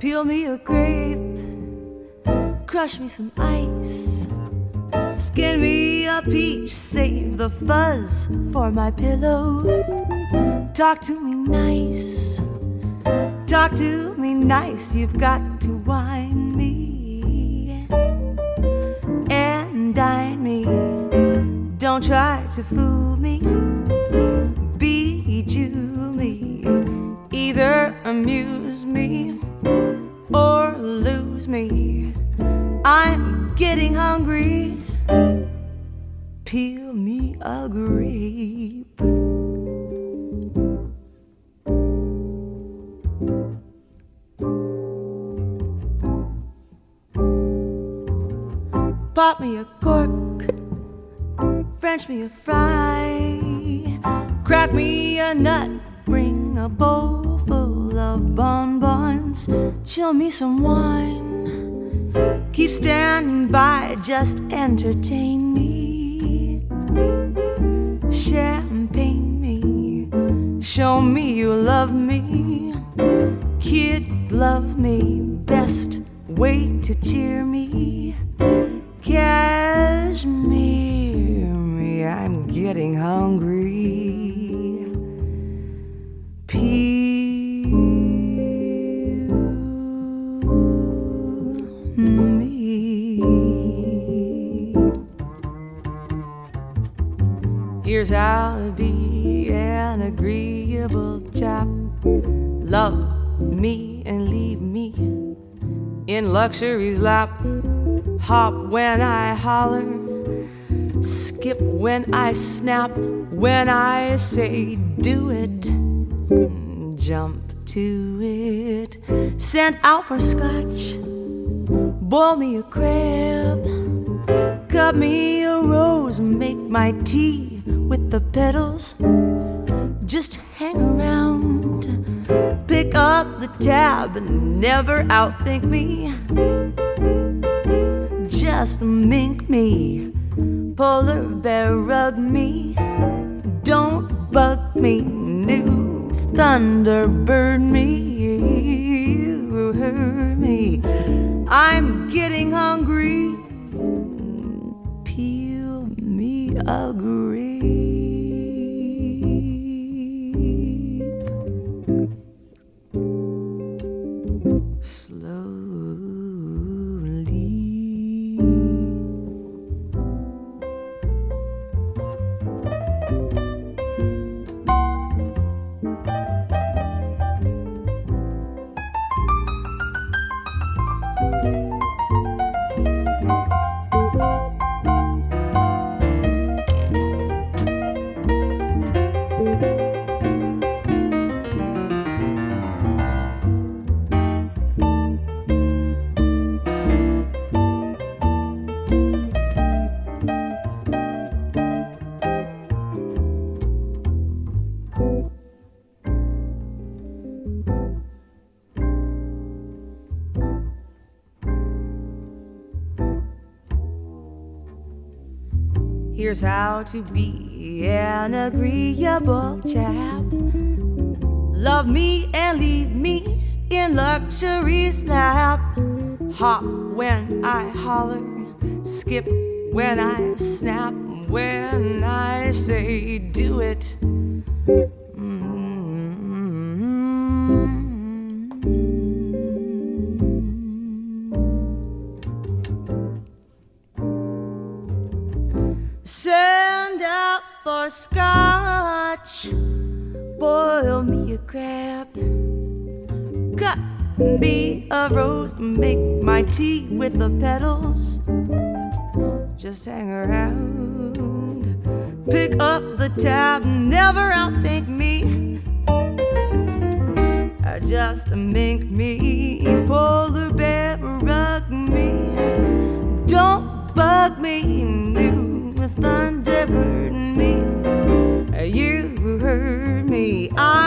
Peel me a grape, crush me some ice, skin me a peach, save the fuzz for my pillow. Talk to me nice, talk to me nice, you've got to wine me and dine me. Don't try to fool me, bejewel me, either amuse me or lose me. I'm getting hungry, peel me a grape. Pop me a cork, French me a fry, crack me a nut, bring a bowl full of bonbons, chill me some wine, keep standing by, just entertain me, champagne me, show me you love me, kid love me, best way to cheer me, cashmere me, I'm getting hungry, peel me. Here's how to be an agreeable chap. Love me and leave me in luxury's lap. Hop when I holler, skip when I snap, when I say do it, jump to it. Sent out for scotch, boil me a crab, cut me a rose, make my tea with the petals. Just hang around, pick up the tab, and never outthink me. Just mink me, polar bear rug me, don't bug me, new thunderbird me, you heard me, I'm getting hungry, peel me a grape. Here's how to be an agreeable chap. Love me and leave me in luxury's lap. Hop when I holler, skip when I snap, when I say do it. Send out for scotch, boil me a crab, cut me a rose, make my tea with the petals. Just hang around, pick up the tab, never outthink me. Just mink me, polar bear rug me, don't bug me, new thunderbird me. You heard me.